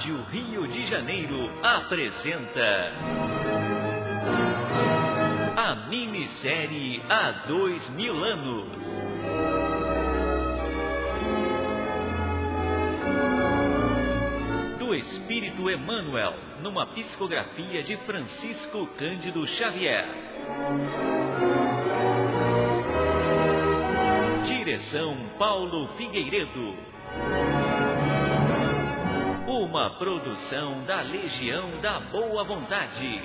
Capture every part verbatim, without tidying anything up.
Rádio Rio de Janeiro apresenta a minissérie Há Dois Mil Anos. Do Espírito Emmanuel, numa psicografia de Francisco Cândido Xavier. Direção Paulo Figueiredo. Uma produção da Legião da Boa Vontade.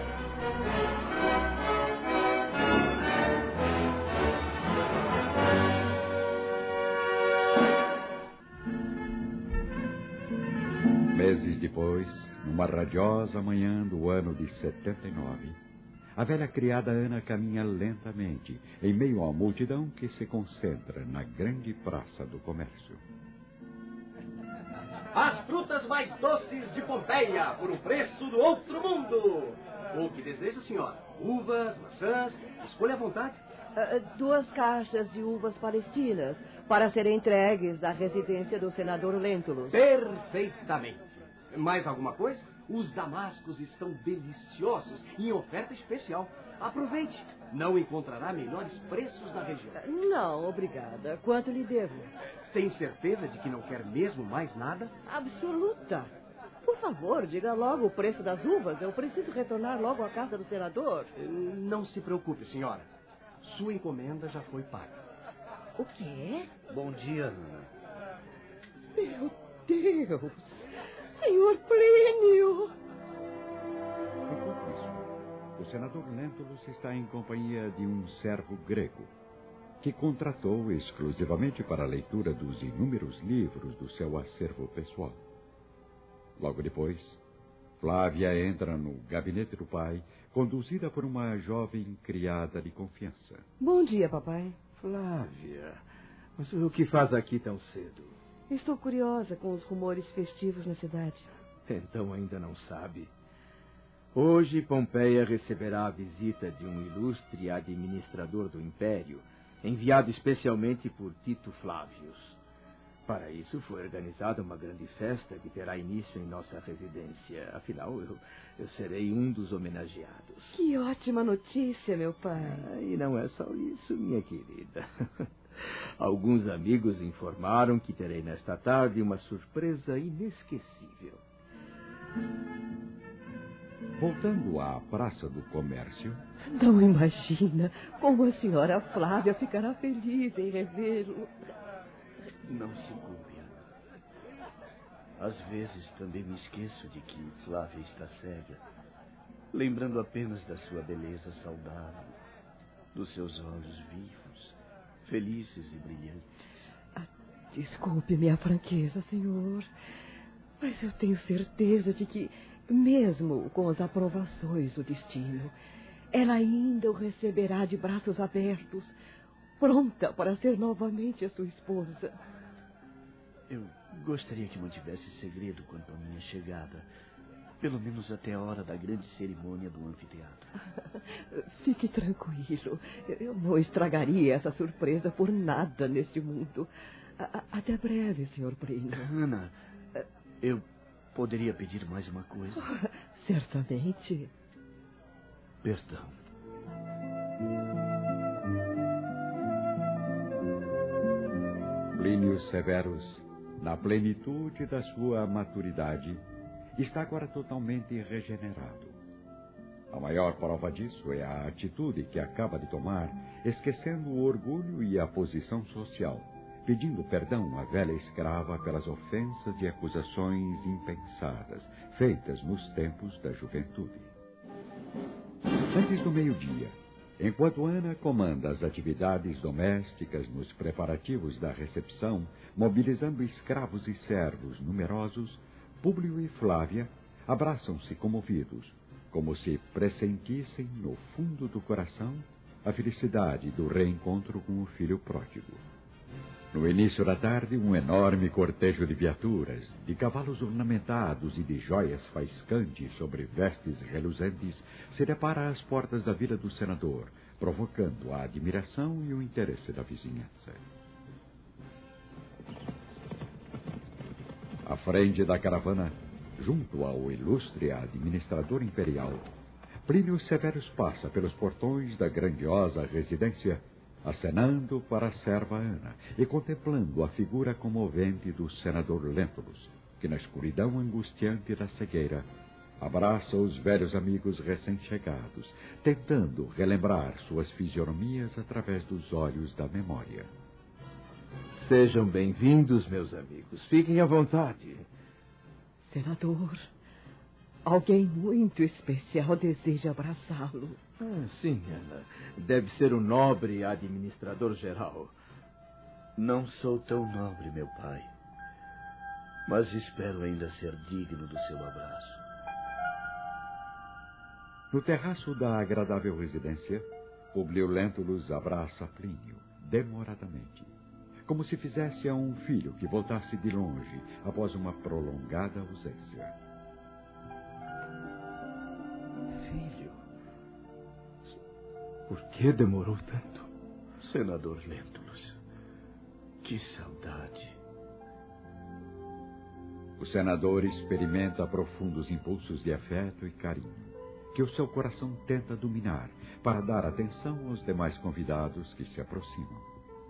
Meses depois, numa radiosa manhã do ano de setenta e nove, a velha criada Ana caminha lentamente em meio à multidão que se concentra na grande praça do comércio. As frutas mais doces de Pompeia, por um preço do outro mundo. O que deseja, senhora? Uvas, maçãs, escolha à vontade. Uh, duas caixas de uvas palestinas para serem entregues à residência do senador Lentulus. Perfeitamente. Mais alguma coisa? Os damascos estão deliciosos e em oferta especial. Aproveite. Não encontrará melhores preços na região. Não, obrigada. Quanto lhe devo? Tem certeza de que não quer mesmo mais nada? Absoluta. Por favor, diga logo o preço das uvas. Eu preciso retornar logo à casa do senador. Não se preocupe, senhora. Sua encomenda já foi paga. O quê? Bom dia, Ana. Meu Deus! Senhor Plínio! Enquanto isso, o senador Lentulus está em companhia de um servo grego, que contratou exclusivamente para a leitura dos inúmeros livros do seu acervo pessoal. Logo depois, Flávia entra no gabinete do pai, conduzida por uma jovem criada de confiança. Bom dia, papai. Flávia, mas o que faz aqui tão cedo? Estou curiosa com os rumores festivos na cidade. Então ainda não sabe. Hoje, Pompeia receberá a visita de um ilustre administrador do Império, enviado especialmente por Tito Flávios. Para isso foi organizada uma grande festa que terá início em nossa residência. Afinal, eu, eu serei um dos homenageados. Que ótima notícia, meu pai. Ah, e não é só isso, minha querida. Alguns amigos informaram que terei nesta tarde uma surpresa inesquecível. Voltando à Praça do Comércio... Não imagina como a senhora Flávia ficará feliz em revê-lo. Não se culpe, Ana. Às vezes também me esqueço de que Flávia está cega, lembrando apenas da sua beleza saudável, dos seus olhos vivos, felizes e brilhantes. Ah, desculpe minha franqueza, senhor, mas eu tenho certeza de que, mesmo com as aprovações do destino, ela ainda o receberá de braços abertos, pronta para ser novamente a sua esposa. Eu gostaria que mantivesse segredo quanto à minha chegada, pelo menos até a hora da grande cerimônia do anfiteatro. Fique tranquilo. Eu não estragaria essa surpresa por nada neste mundo. A- até breve, senhor Plínio. Ana, eu poderia pedir mais uma coisa? Certamente. Perdão. Plínio Severus, na plenitude da sua maturidade, está agora totalmente regenerado. A maior prova disso é a atitude que acaba de tomar, esquecendo o orgulho e a posição social, pedindo perdão à velha escrava pelas ofensas e acusações impensadas, feitas nos tempos da juventude. Antes do meio-dia, enquanto Ana comanda as atividades domésticas nos preparativos da recepção, mobilizando escravos e servos numerosos, Públio e Flávia abraçam-se comovidos, como se pressentissem no fundo do coração a felicidade do reencontro com o filho pródigo. No início da tarde, um enorme cortejo de viaturas, de cavalos ornamentados e de joias faiscantes sobre vestes reluzentes, se depara às portas da vila do senador, provocando a admiração e o interesse da vizinhança. À frente da caravana, Junto ao ilustre administrador imperial, Plínio Severus passa pelos portões da grandiosa residência, acenando para a serva Ana e contemplando a figura comovente do senador Lentulus, que na escuridão angustiante da cegueira abraça os velhos amigos recém-chegados, tentando relembrar suas fisionomias através dos olhos da memória. Sejam bem-vindos, meus amigos. Fiquem à vontade. Senador, alguém muito especial deseja abraçá-lo. Ah, sim, Ana. Deve ser o nobre administrador-geral. Não sou tão nobre, meu pai. Mas espero ainda ser digno do seu abraço. No terraço da agradável residência, Publio Lentulus abraça Plínio, demoradamente, como se fizesse a um filho que voltasse de longe após uma prolongada ausência. Filho, por que demorou tanto? Senador Lentulus, que saudade. O senador experimenta profundos impulsos de afeto e carinho, que o seu coração tenta dominar para dar atenção aos demais convidados que se aproximam.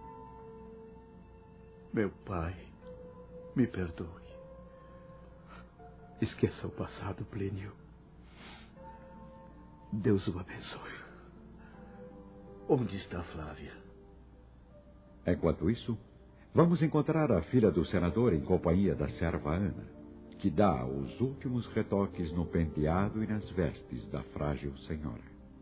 Meu pai, me perdoe. Esqueça o passado, Plínio. Deus o abençoe. Onde está Flávia? Enquanto isso, vamos encontrar a filha do senador em companhia da serva Ana, que dá os últimos retoques no penteado e nas vestes da frágil senhora.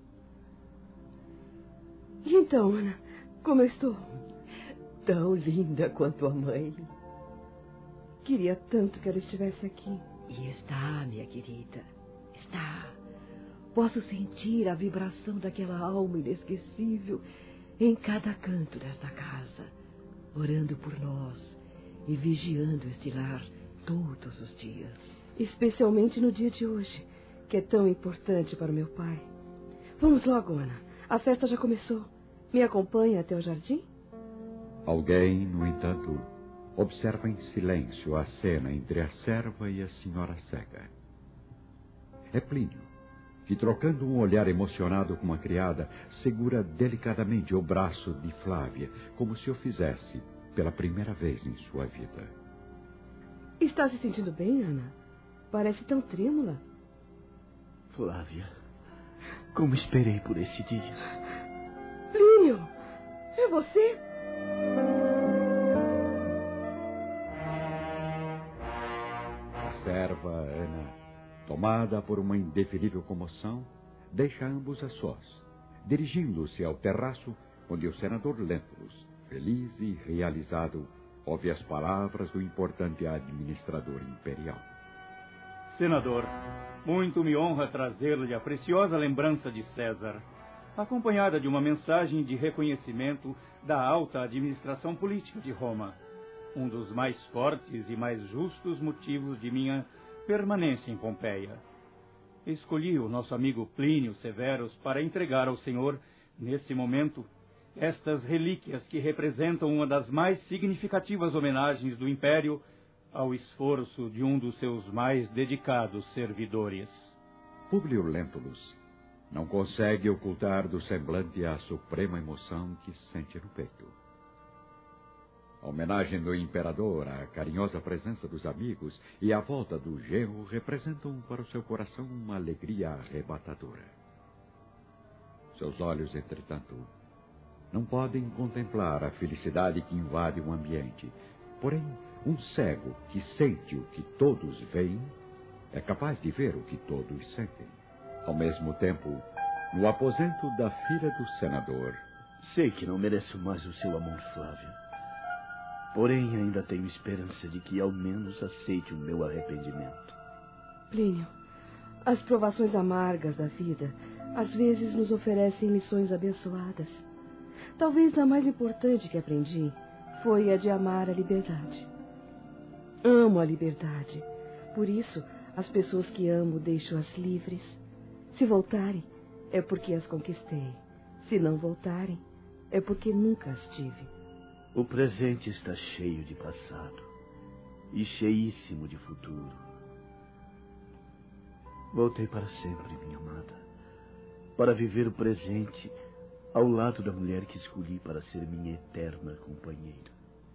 E então, Ana, como eu estou? Tão linda quanto a mãe. Queria tanto que ela estivesse aqui. E está, minha querida, está. Posso sentir a vibração daquela alma inesquecível em cada canto desta casa, orando por nós e vigiando este lar todos os dias. Especialmente no dia de hoje, que é tão importante para o meu pai. Vamos logo, Ana. A festa já começou. Me acompanha até o jardim? Alguém, no entanto, observa em silêncio a cena entre a serva e a senhora cega. É Plínio, que, trocando um olhar emocionado com a criada, segura delicadamente o braço de Flávia, como se o fizesse pela primeira vez em sua vida. Está se sentindo bem, Ana? Parece tão trêmula. Flávia, como esperei por esse dia. Plínio, é você? A serva Ana, tomada por uma indefinível comoção, deixa ambos a sós, dirigindo-se ao terraço onde o senador Lentulus, feliz e realizado, ouve as palavras do importante administrador imperial. Senador, muito me honra trazer-lhe a preciosa lembrança de César, acompanhada de uma mensagem de reconhecimento da alta administração política de Roma, um dos mais fortes e mais justos motivos de minha permanência em Pompeia. Escolhi o nosso amigo Plínio Severus para entregar ao senhor, nesse momento, estas relíquias que representam uma das mais significativas homenagens do Império ao esforço de um dos seus mais dedicados servidores. Publio Lentulus não consegue ocultar do semblante a suprema emoção que sente no peito. A homenagem do imperador, a carinhosa presença dos amigos e a volta do genro representam para o seu coração uma alegria arrebatadora. Seus olhos, entretanto, não podem contemplar a felicidade que invade o ambiente. Porém, um cego que sente o que todos veem é capaz de ver o que todos sentem. Ao mesmo tempo, no aposento da filha do senador... Sei que não mereço mais o seu amor, Flávia. Porém, ainda tenho esperança de que ao menos aceite o meu arrependimento. Plínio, as provações amargas da vida às vezes nos oferecem lições abençoadas. Talvez a mais importante que aprendi foi a de amar a liberdade. Amo a liberdade. Por isso, as pessoas que amo deixo-as livres. Se voltarem, é porque as conquistei. Se não voltarem, é porque nunca as tive. O presente está cheio de passado e cheíssimo de futuro. Voltei para sempre, minha amada, para viver o presente ao lado da mulher que escolhi para ser minha eterna companheira.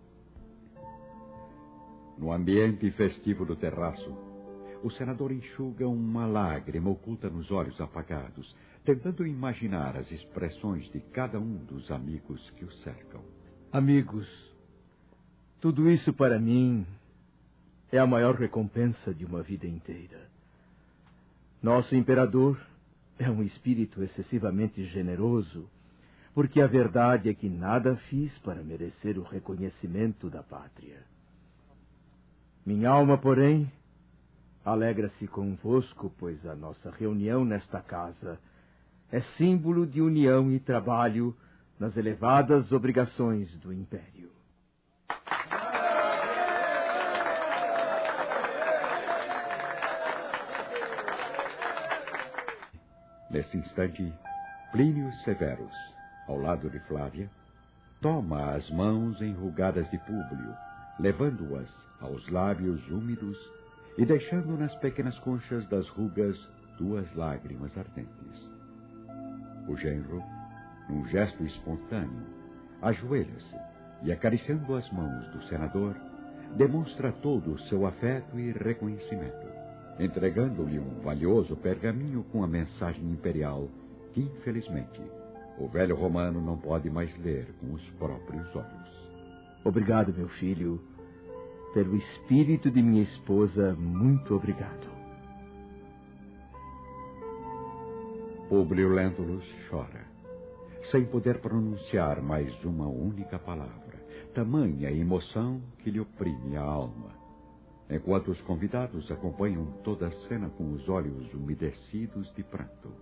No ambiente festivo do terraço, o senador enxuga uma lágrima oculta nos olhos apagados, tentando imaginar as expressões de cada um dos amigos que o cercam. Amigos, tudo isso para mim é a maior recompensa de uma vida inteira. Nosso imperador é um espírito excessivamente generoso, porque a verdade é que nada fiz para merecer o reconhecimento da pátria. Minha alma, porém, alegra-se convosco, pois a nossa reunião nesta casa é símbolo de união e trabalho nas elevadas obrigações do Império. Nesse instante, Plínio Severus, ao lado de Flávia, toma as mãos enrugadas de Públio, levando-as aos lábios úmidos e deixando nas pequenas conchas das rugas duas lágrimas ardentes. O genro, num gesto espontâneo, ajoelha-se e, acariciando as mãos do senador, demonstra todo o seu afeto e reconhecimento, entregando-lhe um valioso pergaminho com a mensagem imperial que, infelizmente, o velho romano não pode mais ler com os próprios olhos. Obrigado, meu filho. Pelo espírito de minha esposa, muito obrigado. Públio Lentulus chora, sem poder pronunciar mais uma única palavra, tamanha emoção que lhe oprime a alma, enquanto os convidados acompanham toda a cena com os olhos umedecidos de pranto.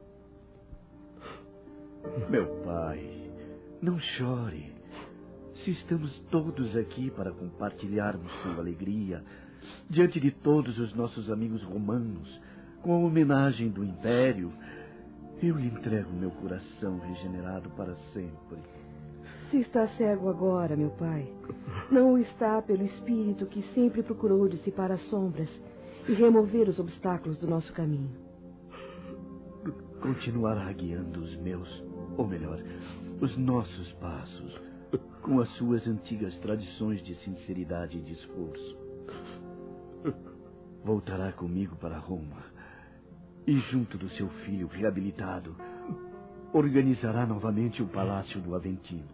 Meu pai, não chore. Se estamos todos aqui para compartilharmos sua alegria, diante de todos os nossos amigos romanos, com a homenagem do Império, eu lhe entrego meu coração regenerado para sempre. Se está cego agora, meu pai, não o está pelo espírito que sempre procurou dissipar as sombras e remover os obstáculos do nosso caminho. Continuará guiando os meus, ou melhor, os nossos passos, com as suas antigas tradições de sinceridade e de esforço. Voltará comigo para Roma e, junto do seu filho reabilitado, organizará novamente o Palácio do Aventino.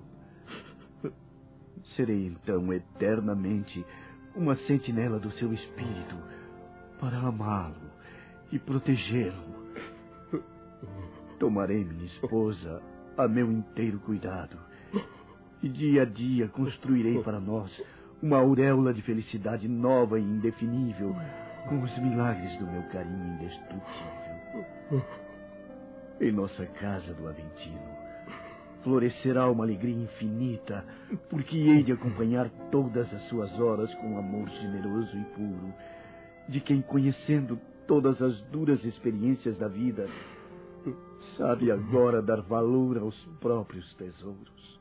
Serei, então, eternamente uma sentinela do seu espírito para amá-lo e protegê-lo. Tomarei minha esposa a meu inteiro cuidado e dia a dia construirei para nós uma auréola de felicidade nova e indefinível com os milagres do meu carinho indestrutível. Em nossa casa do Aventino florescerá uma alegria infinita, porque hei de acompanhar todas as suas horas com amor generoso e puro, de quem, conhecendo todas as duras experiências da vida, sabe agora dar valor aos próprios tesouros.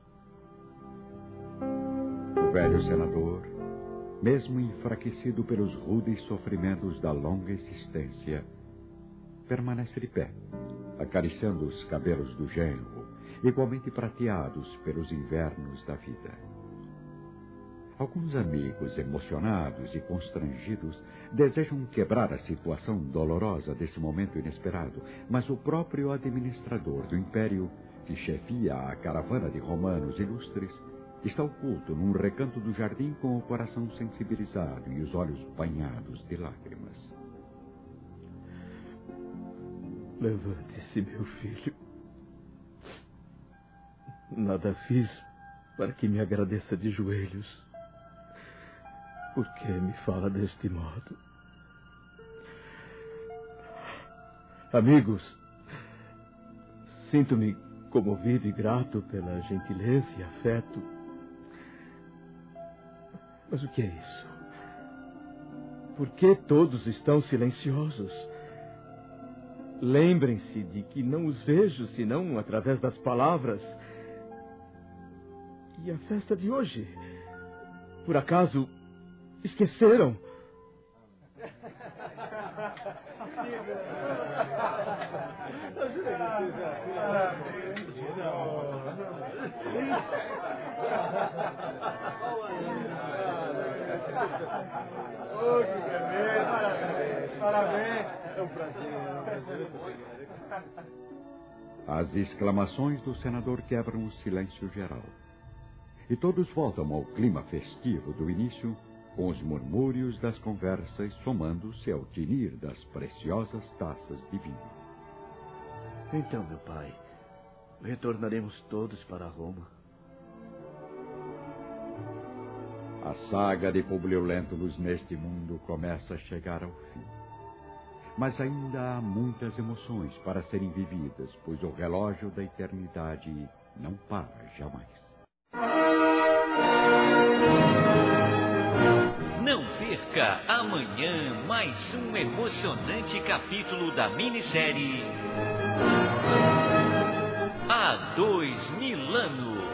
O velho senador, mesmo enfraquecido pelos rudes sofrimentos da longa existência, permanece de pé, acariciando os cabelos do genro, igualmente prateados pelos invernos da vida. Alguns amigos, emocionados e constrangidos, desejam quebrar a situação dolorosa desse momento inesperado, mas o próprio administrador do Império, que chefia a caravana de romanos ilustres, está oculto num recanto do jardim com o coração sensibilizado e os olhos banhados de lágrimas. Levante-se, meu filho. Nada fiz para que me agradeça de joelhos. Por que me fala deste modo? Amigos, sinto-me comovido e grato pela gentileza e afeto. Mas o que é isso? Por que todos estão silenciosos? Lembrem-se de que não os vejo senão através das palavras. E a festa de hoje? Por acaso esqueceram? Oh, que beleza! Parabéns! Parabéns! É um prazer, é um prazer. As exclamações do senador quebram o silêncio geral. E todos voltam ao clima festivo do início, com os murmúrios das conversas somando-se ao tinir das preciosas taças de vinho. Então, meu pai, retornaremos todos para Roma. A saga de Publio Lentulus neste mundo começa a chegar ao fim. Mas ainda há muitas emoções para serem vividas, pois o relógio da eternidade não para jamais. Não perca amanhã mais um emocionante capítulo da minissérie Há Dois Mil Anos.